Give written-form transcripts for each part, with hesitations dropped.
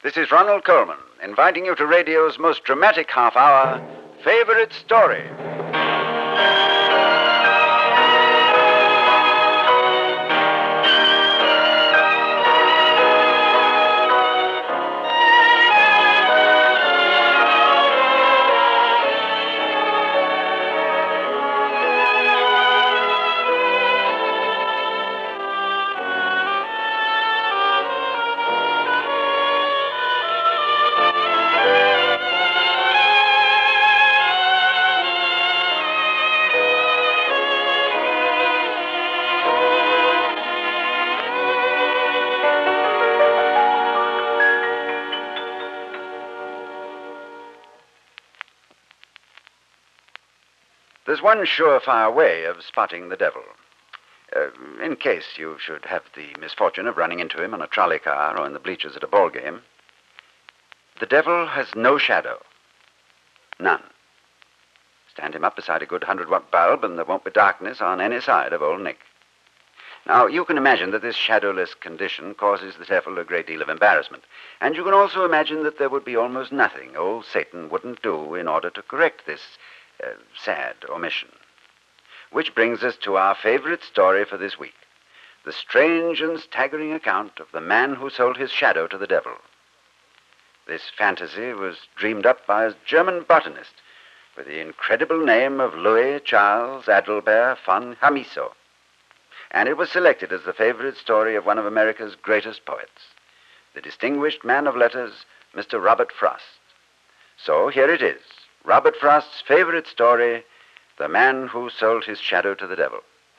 This is Ronald Coleman, inviting you to radio's most dramatic half-hour, Favorite Story. There's one surefire way of spotting the devil. In case you should have the misfortune of running into him on a trolley car or in the bleachers at a ball game, the devil has no shadow. None. Stand him up beside a good 100-watt bulb and there won't be darkness on any side of Old Nick. Now, you can imagine that this shadowless condition causes the devil a great deal of embarrassment. And you can also imagine that there would be almost nothing old Satan wouldn't do in order to correct this sad omission. Which brings us to our favorite story for this week. The strange and staggering account of the man who sold his shadow to the devil. This fantasy was dreamed up by a German botanist with the incredible name of Louis Charles Adelbert von Chamisso. And it was selected as the favorite story of one of America's greatest poets, the distinguished man of letters, Mr. Robert Frost. So here it is, Robert Frost's favorite story, The Man Who Sold His Shadow to the Devil.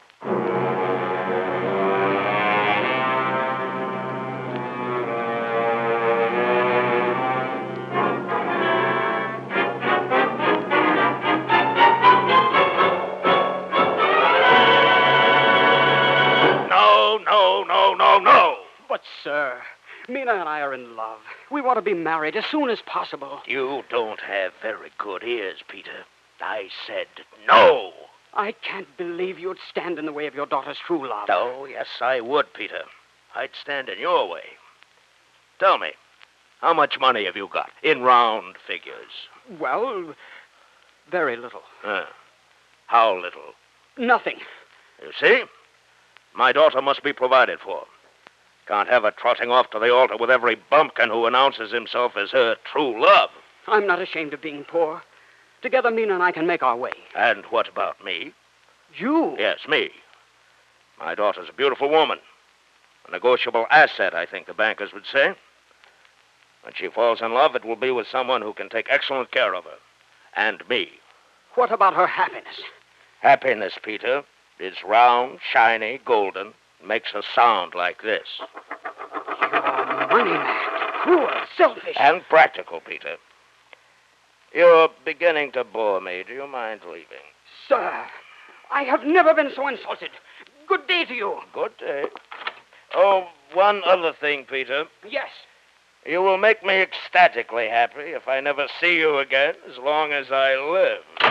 No. But, sir, Mina and I are in love. We want to be married as soon as possible. You don't have very good ears, Peter. I said no. I can't believe you'd stand in the way of your daughter's true love. Oh, yes, I would, Peter. I'd stand in your way. Tell me, how much money have you got in round figures? Well, very little. How little? Nothing. You see? My daughter must be provided for. Can't have her trotting off to the altar with every bumpkin who announces himself as her true love. I'm not ashamed of being poor. Together, Mina and I can make our way. And what about me? You? Yes, me. My daughter's a beautiful woman. A negotiable asset, I think the bankers would say. When she falls in love, it will be with someone who can take excellent care of her. And me. What about her happiness? Happiness, Peter, is round, shiny, golden, makes a sound like this. You're a money man. Cruel, selfish. And practical, Peter. You're beginning to bore me. Do you mind leaving? Sir, I have never been so insulted. Good day to you. Good day. Oh, one other thing, Peter. Yes. You will make me ecstatically happy if I never see you again as long as I live.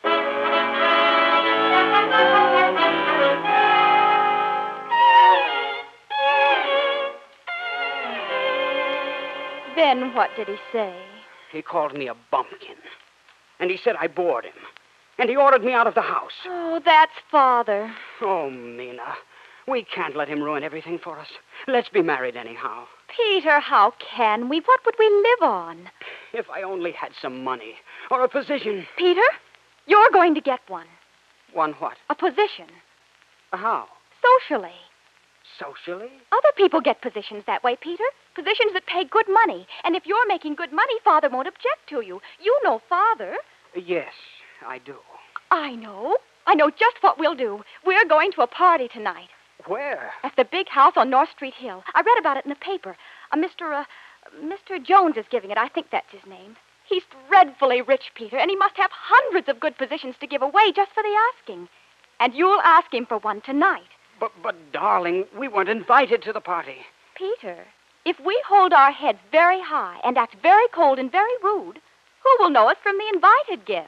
Then what did he say? He called me a bumpkin. And he said I bored him. And he ordered me out of the house. Oh, that's Father. Oh, Mina, we can't let him ruin everything for us. Let's be married anyhow. Peter, how can we? What would we live on? If I only had some money or a position. Peter, you're going to get one. One what? A position. How? Socially. Socially? Other people get positions that way, Peter. Positions that pay good money. And if you're making good money, Father won't object to you. You know Father. Yes, I do. I know. I know just what we'll do. We're going to a party tonight. Where? At the big house on North Street Hill. I read about it in the paper. Mr. Jones is giving it. I think that's his name. He's dreadfully rich, Peter, and he must have hundreds of good positions to give away just for the asking. And you'll ask him for one tonight. But, darling, we weren't invited to the party. Peter, if we hold our heads very high and act very cold and very rude, who will know us from the invited guests?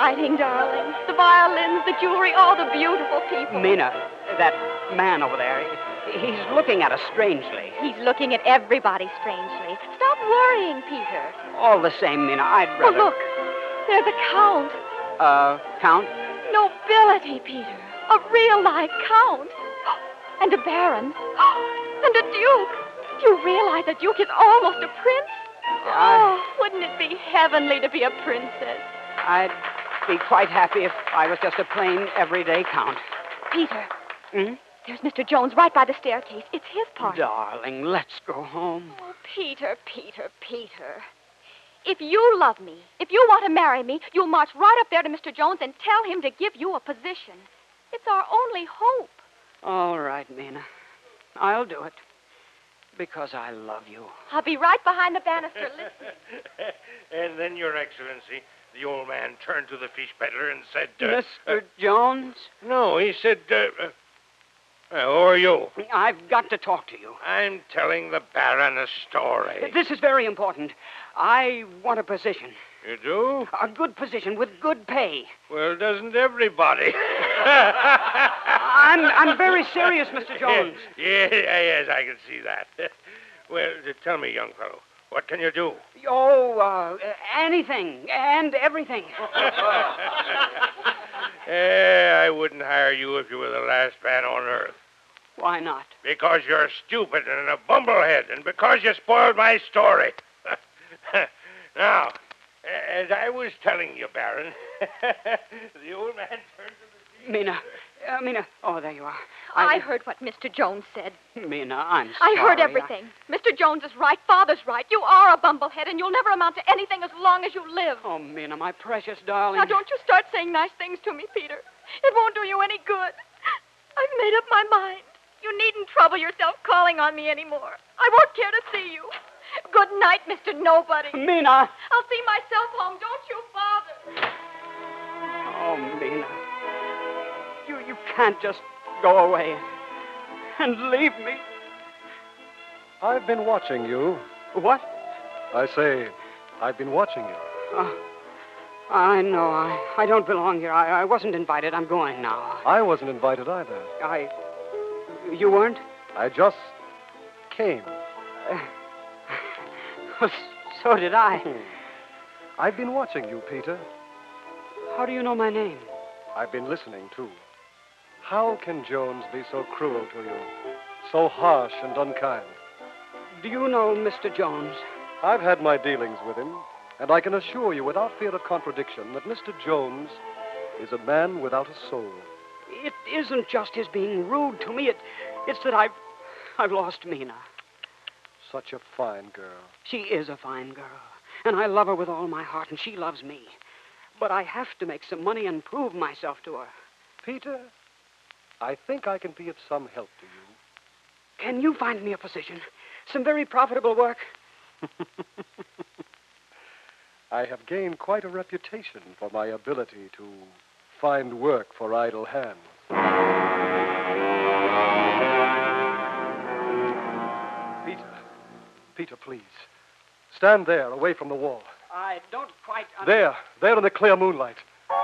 exciting, darling. The violins, the jewelry, all the beautiful people. Mina, that man over there, he's looking at us strangely. He's looking at everybody strangely. Stop worrying, Peter. All the same, Mina, I'd Oh, rather... look. There's a count. Count? Nobility, Peter. A real live count. And a baron. And a duke. Do you realize a duke is almost a prince? Oh, wouldn't it be heavenly to be a princess? I'd be quite happy if I was just a plain, everyday count. Peter, Hmm? there's Mr. Jones right by the staircase. It's his party. Darling, let's go home. Oh, Peter, Peter, Peter. If you love me, if you want to marry me, you'll march right up there to Mr. Jones and tell him to give you a position. It's our only hope. All right, Mina. I'll do it. Because I love you. I'll be right behind the banister listening. And then, Your Excellency, the old man turned to the fish peddler and said... Mr. Jones? No, he said, who are you? I've got to talk to you. I'm telling the Baron a story. This is very important. I want a position. You do? A good position with good pay. Well, doesn't everybody? I'm very serious, Mr. Jones. Yes, I can see that. Well, tell me, young fellow, what can you do? Oh, anything and everything. I wouldn't hire you if you were the last man on earth. Why not? Because you're stupid and a bumblehead, and because you spoiled my story. Now, as I was telling you, Baron, the old man turned to the... Mina. Oh, there you are. I heard what Mr. Jones said. Mina, I'm sorry. I heard everything. Mr. Jones is right. Father's right. You are a bumblehead, and you'll never amount to anything as long as you live. Oh, Mina, my precious darling. Now, don't you start saying nice things to me, Peter. It won't do you any good. I've made up my mind. You needn't trouble yourself calling on me anymore. I won't care to see you. Good night, Mr. Nobody. Mina. I'll see myself home. Don't you bother. Oh, Mina. You can't just go away and leave me. I've been watching you. What? I say, I've been watching you. I know. I don't belong here. I wasn't invited. I'm going now. I wasn't invited either. You weren't? I just came. Well, so did I. I've been watching you, Peter. How do you know my name? I've been listening, too. How can Jones be so cruel to you? So harsh and unkind? Do you know Mr. Jones? I've had my dealings with him, and I can assure you without fear of contradiction that Mr. Jones is a man without a soul. It isn't just his being rude to me. It's that I've lost Mina. Such a fine girl. She is a fine girl, and I love her with all my heart, and she loves me. But I have to make some money and prove myself to her. Peter, I think I can be of some help to you. Can you find me a position? Some very profitable work? I have gained quite a reputation for my ability to find work for idle hands. Peter, please. Stand there, away from the wall. I don't quite... There in the clear moonlight.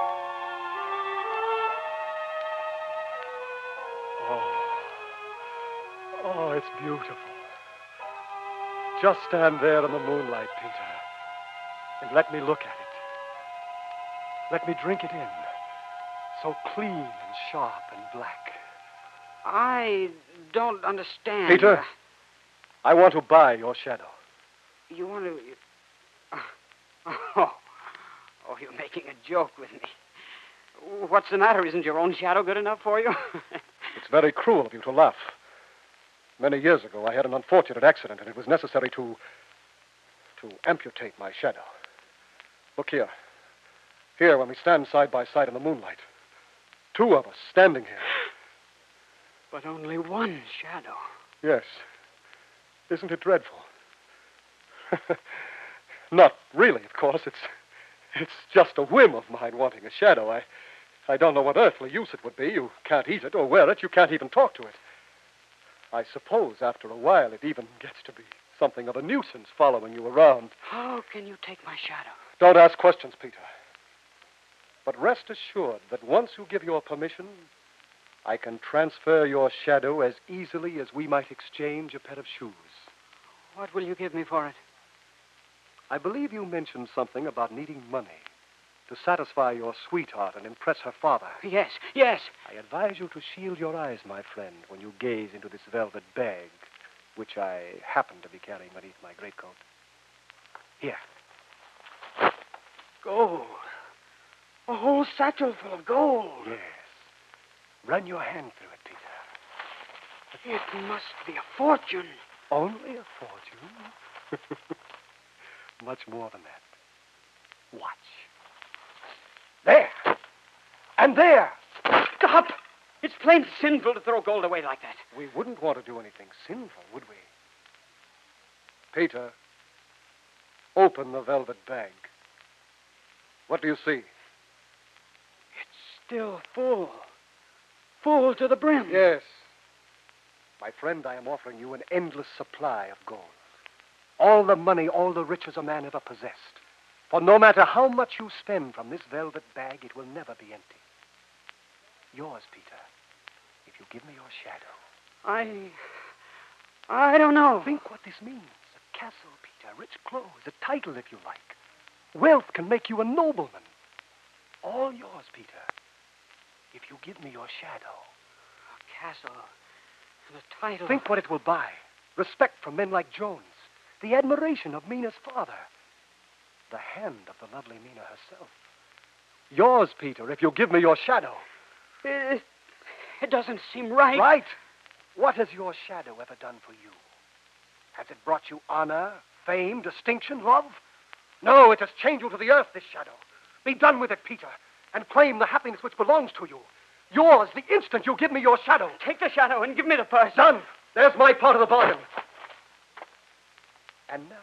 Oh, it's beautiful. Just stand there in the moonlight, Peter, and let me look at it. Let me drink it in. So clean and sharp and black. I don't understand. Peter, I want to buy your shadow. You want to... Oh, you're making a joke with me. What's the matter? Isn't your own shadow good enough for you? It's very cruel of you to laugh. Many years ago, I had an unfortunate accident, and it was necessary to amputate my shadow. Look here. Here, when we stand side by side in the moonlight. Two of us standing here. But only one shadow. Yes. Isn't it dreadful? Not really, of course. It's just a whim of mine wanting a shadow. I don't know what earthly use it would be. You can't eat it or wear it. You can't even talk to it. I suppose after a while it even gets to be something of a nuisance following you around. How can you take my shadow? Don't ask questions, Peter. But rest assured that once you give your permission, I can transfer your shadow as easily as we might exchange a pair of shoes. What will you give me for it? I believe you mentioned something about needing money to satisfy your sweetheart and impress her father. Yes, yes. I advise you to shield your eyes, my friend, when you gaze into this velvet bag, which I happen to be carrying beneath my greatcoat. Here. Gold. A whole satchel full of gold. Yes. Run your hand through it, Peter. It must be a fortune. Only a fortune? Much more than that. Watch. There! And there! Stop! It's plain sinful to throw gold away like that. We wouldn't want to do anything sinful, would we? Peter, open the velvet bag. What do you see? It's still full. Full to the brim. Yes. My friend, I am offering you an endless supply of gold. All the money, all the riches a man ever possessed. For no matter how much you spend from this velvet bag, it will never be empty. Yours, Peter, if you give me your shadow. I don't know. Think what this means. A castle, Peter, rich clothes, a title, if you like. Wealth can make you a nobleman. All yours, Peter, if you give me your shadow. A castle and a title. Think what it will buy. Respect from men like Jones. The admiration of Mina's father. The hand of the lovely Mina herself. Yours, Peter, if you give me your shadow. It doesn't seem right. Right? What has your shadow ever done for you? Has it brought you honor, fame, distinction, love? No, it has chained you to the earth, this shadow. Be done with it, Peter, and claim the happiness which belongs to you. Yours, the instant you give me your shadow. Take the shadow and give me the purse. Done. There's my part of the bargain. And now,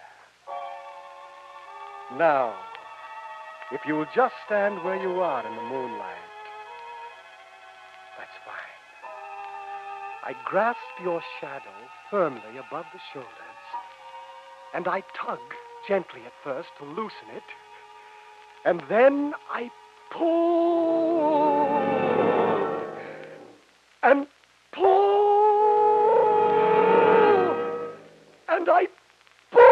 Peter. Now, if you will just stand where you are in the moonlight. That's fine. I grasp your shadow firmly above the shoulders, and I tug gently at first to loosen it, and then I pull and pull and I pull.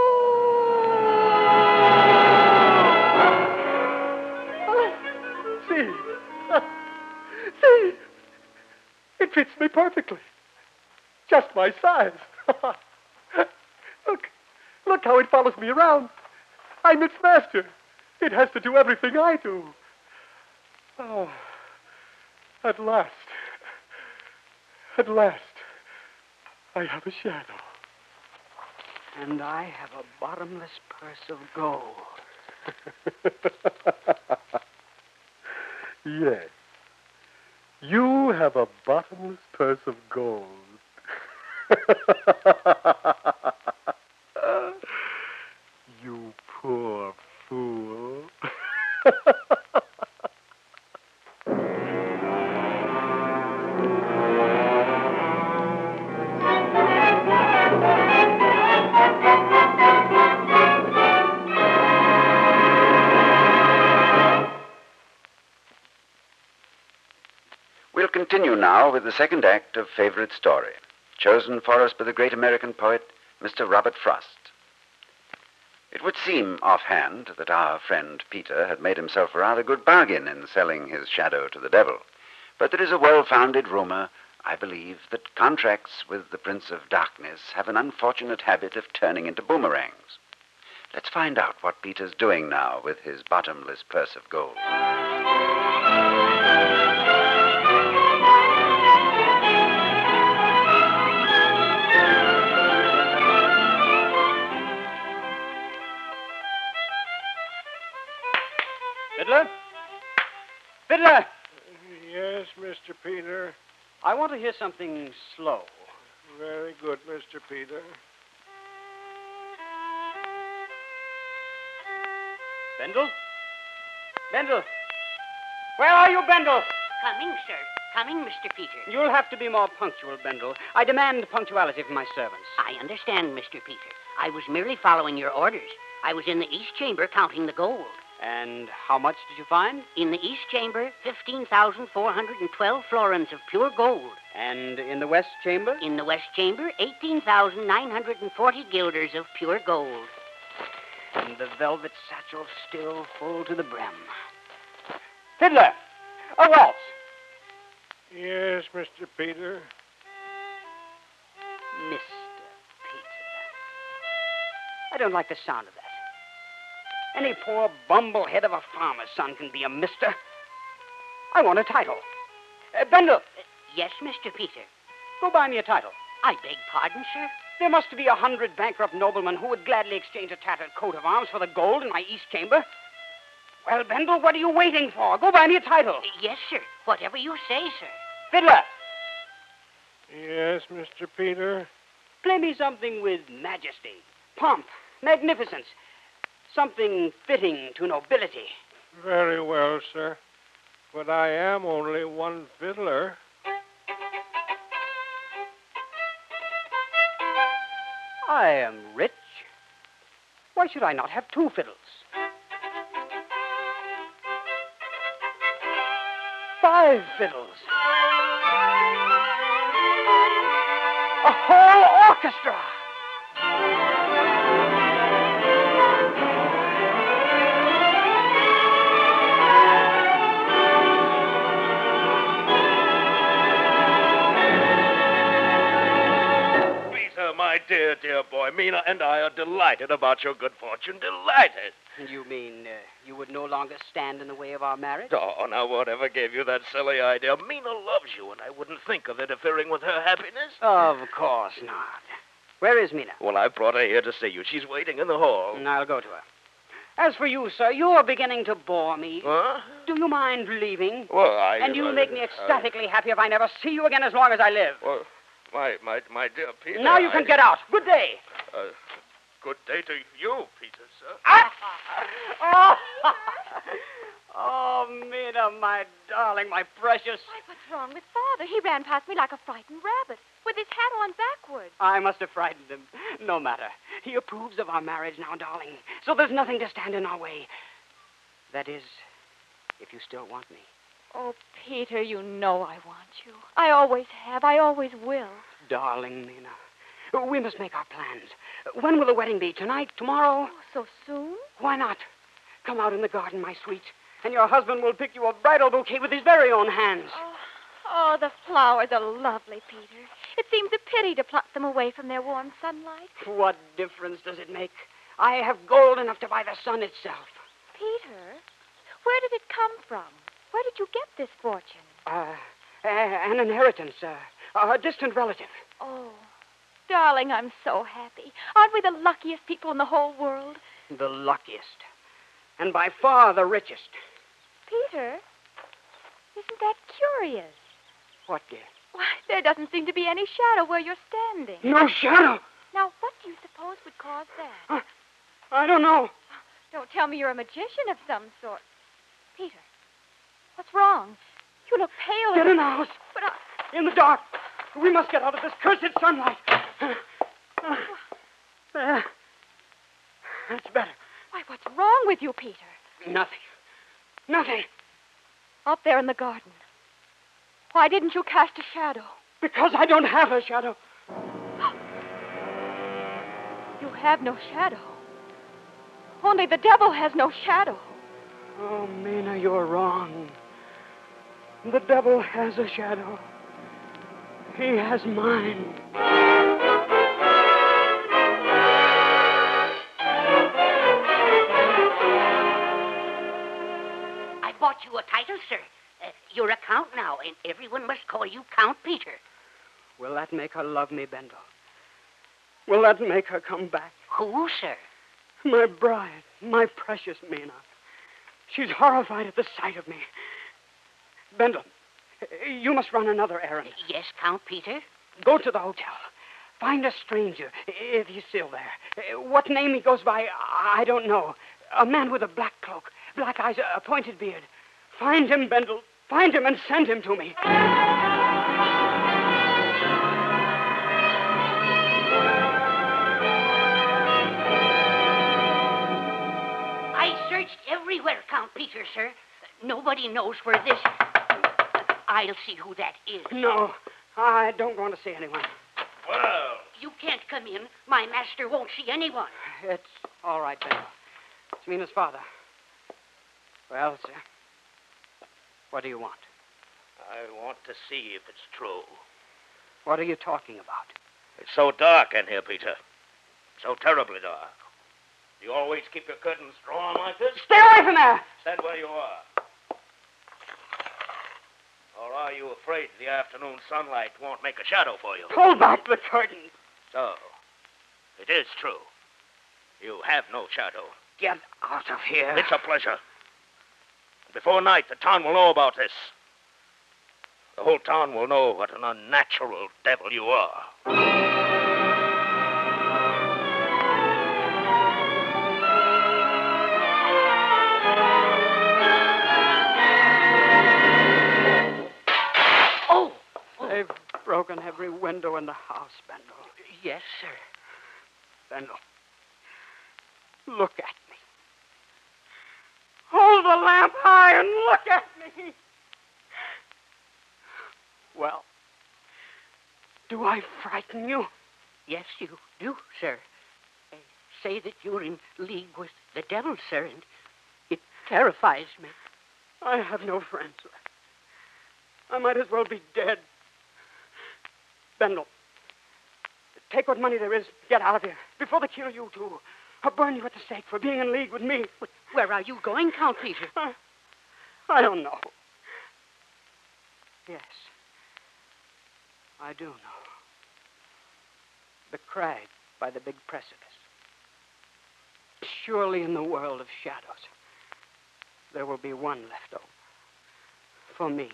See? See? It fits me perfectly. Just my size. Look how it follows me around. I'm its master. It has to do everything I do. Oh, at last, I have a shadow. And I have a bottomless purse of gold. Yes. You have a bottomless purse of gold. You poor fool. We'll continue now with the second act of Favorite Story, chosen for us by the great American poet, Mr. Robert Frost. It would seem offhand that our friend Peter had made himself a rather good bargain in selling his shadow to the devil. But there is a well-founded rumor, I believe, that contracts with the Prince of Darkness have an unfortunate habit of turning into boomerangs. Let's find out what Peter's doing now with his bottomless purse of gold. Fiddler? Fiddler! Yes, Mr. Peter. I want to hear something slow. Very good, Mr. Peter. Bendel? Bendel! Where are you, Bendel? Coming, sir. Coming, Mr. Peter. You'll have to be more punctual, Bendel. I demand punctuality from my servants. I understand, Mr. Peter. I was merely following your orders. I was in the East Chamber counting the gold. And how much did you find? In the east chamber, 15,412 florins of pure gold. And in the west chamber? In the west chamber, 18,940 guilders of pure gold. And the velvet satchel still full to the brim. Fiddler! A waltz! Yes, Mr. Peter. Mr. Peter. I don't like the sound of that. Any poor bumblehead of a farmer's son can be a mister. I want a title. Bendel, Yes, Mr. Peter. go buy me a title. I beg pardon, sir? There must be 100 bankrupt noblemen who would gladly exchange a tattered coat of arms for the gold in my east chamber. Well, Bendel, what are you waiting for? Go buy me a title. Yes, sir. Whatever you say, sir. Fiddler, Yes, Mr. Peter. play me something with majesty, pomp, magnificence. Something fitting to nobility. Very well, sir. But I am only one fiddler. I am rich. Why should I not have two fiddles? 5 fiddles. A whole orchestra. Peter, my dear, dear boy, Mina and I are delighted about your good fortune. Delighted. You mean you would no longer stand in the way of our marriage? Oh, now whatever gave you that silly idea? Mina loves you, and I wouldn't think of interfering with her happiness. Of course not. Where is Mina? Well, I brought her here to see you. She's waiting in the hall. I'll go to her. As for you, sir, you're beginning to bore me. Huh? Do you mind leaving? Well, And you'll make me ecstatically happy if I never see you again as long as I live. Well, my dear Peter. Now you can get out. Good day. Good day to you, Peter, sir. Ah! Oh, Mina, my darling, my precious. Why, what's wrong with Father? He ran past me like a frightened rabbit, with his hat on backwards. I must have frightened him. No matter. He approves of our marriage now, darling. So there's nothing to stand in our way. That is, if you still want me. Oh, Peter, you know I want you. I always have. I always will. Darling Mina, we must make our plans. When will the wedding be? Tonight? Tomorrow? Oh, so soon? Why not? Come out in the garden, my sweet, and your husband will pick you a bridal bouquet with his very own hands. Oh, the flowers are lovely, Peter. It seems a pity to pluck them away from their warm sunlight. What difference does it make? I have gold enough to buy the sun itself. Peter, where did it come from? Where did you get this fortune? An inheritance, a distant relative. Oh, darling, I'm so happy. Aren't we the luckiest people in the whole world? The luckiest. And by far the richest. Peter, isn't that curious? What, dear? Why, there doesn't seem to be any shadow where you're standing. No shadow. Now, what do you suppose would cause that? I don't know. Don't tell me you're a magician of some sort. Peter, what's wrong? You look pale. Get in the house. But In the dark. We must get out of this cursed sunlight. There. That's better. Why, what's wrong with you, Peter? Nothing. Nothing. Up there in the garden. Why didn't you cast a shadow? Because I don't have a shadow. You have no shadow. Only the devil has no shadow. Oh, Mina, you're wrong. The devil has a shadow. He has mine. I bought you a title, sir. You're a count now, and everyone must call you Count Peter. Will that make her love me, Bendel? Will that make her come back? Who, sir? My bride, my precious Mina. She's horrified at the sight of me. Bendel, you must run another errand. Yes, Count Peter? Go to the hotel. Find a stranger, if he's still there. What name he goes by, I don't know. A man with a black cloak, black eyes, a pointed beard. Find him, Bendel. Find him and send him to me. I searched everywhere Count Peter, sir. Nobody knows where this... I'll see who that is. No, I don't want to see anyone. Well, You can't come in. My master won't see anyone. It's all right, Bendel. It's Mina's father. Well, sir, what do you want? I want to see if it's true. What are you talking about? It's so dark in here, Peter. So terribly dark. You always keep your curtains drawn like this? Stay away from there! Stand where you are. Or are you afraid the afternoon sunlight won't make a shadow for you? Pull back the curtain. So, it is true. You have no shadow. Get out of here. It's a pleasure. Before night, the town will know about this. The whole town will know what an unnatural devil you are. They've broken every window in the house, Bendel. Yes, sir. Bendel, look at me. Hold the lamp high and look at me. Well, do I frighten you? Yes, you do, sir. Say that you're in league with the devil, sir, and it terrifies me. I have no friends left. I might as well be dead. Bendel, take what money there is, get out of here, before they kill you, too. Or burn you at the stake for being in league with me. But where are you going, Count Peter? I don't know. Yes, I do know. The crag by the big precipice. Surely in the world of shadows, there will be one left over. For me.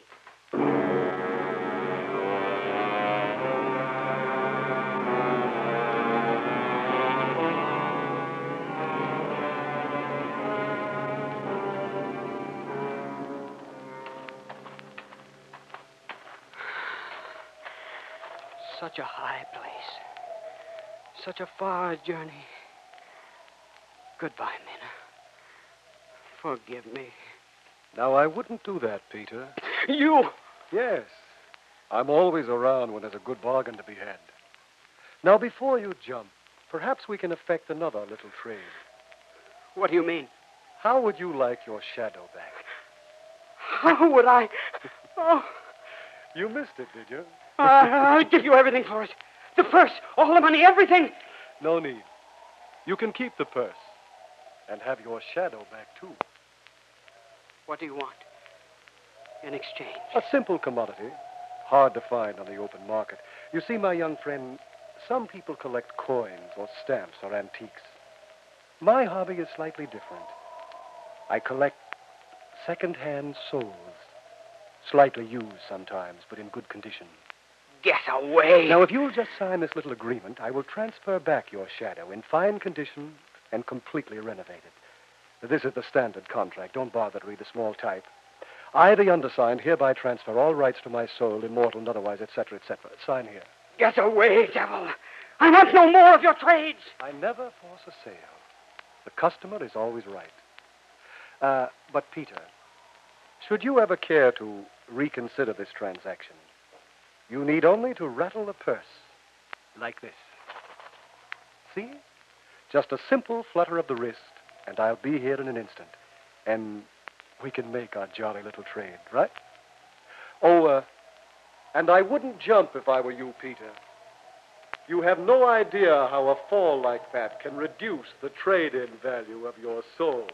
Such a high place. Such a far journey. Goodbye, Mina. Forgive me. Now, I wouldn't do that, Peter. You! Yes. I'm always around when there's a good bargain to be had. Now, before you jump, perhaps we can effect another little trade. What do you mean? How would you like your shadow back? How would I... Oh, You missed it, did you? I'll give you everything for it. The purse, all the money, everything. No need. You can keep the purse and have your shadow back, too. What do you want in exchange? A simple commodity, hard to find on the open market. You see, my young friend, some people collect coins or stamps or antiques. My hobby is slightly different. I collect second-hand souls, slightly used sometimes, but in good condition. Get away. Now, if you'll just sign this little agreement, I will transfer back your shadow in fine condition and completely renovated. This is the standard contract. Don't bother to read the small type. I, the undersigned, hereby transfer all rights to my soul, immortal and otherwise, etc., etc. Sign here. Get away, devil. I want no more of your trades. I never force a sale. The customer is always right. But, Peter, should you ever care to reconsider this transaction, you need only to rattle the purse like this. See? Just a simple flutter of the wrist, and I'll be here in an instant. And we can make our jolly little trade, right? Oh, and I wouldn't jump if I were you, Peter. You have no idea how a fall like that can reduce the trade-in value of your soul.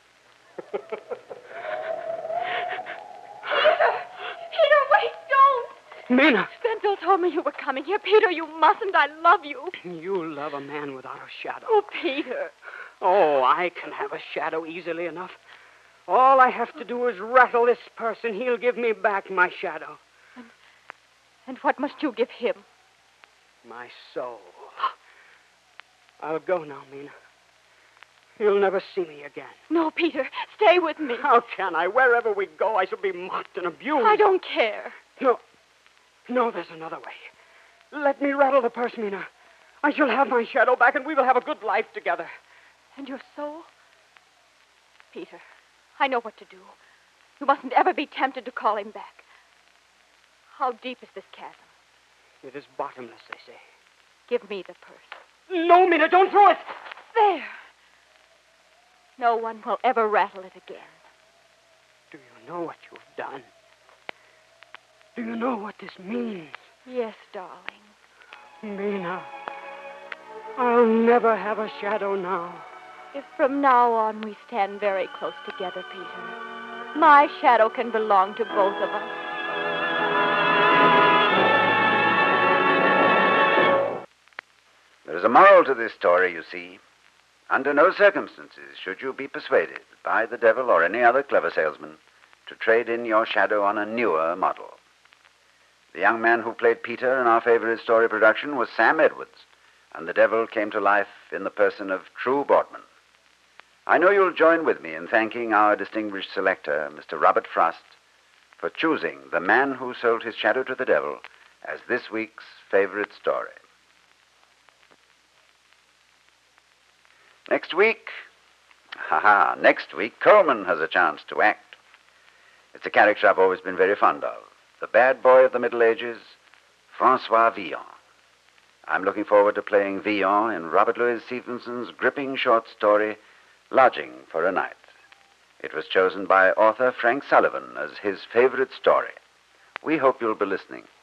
Peter, wait, don't! Mina. Bendel told me you were coming here. Peter, you mustn't. I love you. You love a man without a shadow. Oh, Peter. Oh, I can have a shadow easily enough. All I have to do is rattle this purse, and he'll give me back my shadow. And what must you give him? My soul. I'll go now, Mina. You'll never see me again. No, Peter. Stay with me. How can I? Wherever we go, I shall be mocked and abused. I don't care. No, there's another way. Let me rattle the purse, Mina. I shall have my shadow back, and we will have a good life together. And your soul? Peter, I know what to do. You mustn't ever be tempted to call him back. How deep is this chasm? It is bottomless, they say. Give me the purse. No, Mina, don't throw it. There. No one will ever rattle it again. Do you know what you've done? Do you know what this means? Yes, darling. Mina, I'll never have a shadow now. If from now on we stand very close together, Peter, my shadow can belong to both of us. There is a moral to this story, you see. Under no circumstances should you be persuaded by the devil or any other clever salesman to trade in your shadow on a newer model. The young man who played Peter in our favorite story production was Sam Edwards, and the devil came to life in the person of True Boardman. I know you'll join with me in thanking our distinguished selector, Mr. Robert Frost, for choosing The Man Who Sold His Shadow to the Devil as this week's favorite story. Next week, Coleman has a chance to act. It's a character I've always been very fond of. The bad boy of the Middle Ages, Francois Villon. I'm looking forward to playing Villon in Robert Louis Stevenson's gripping short story, Lodging for a Night. It was chosen by author Frank Sullivan as his favorite story. We hope you'll be listening.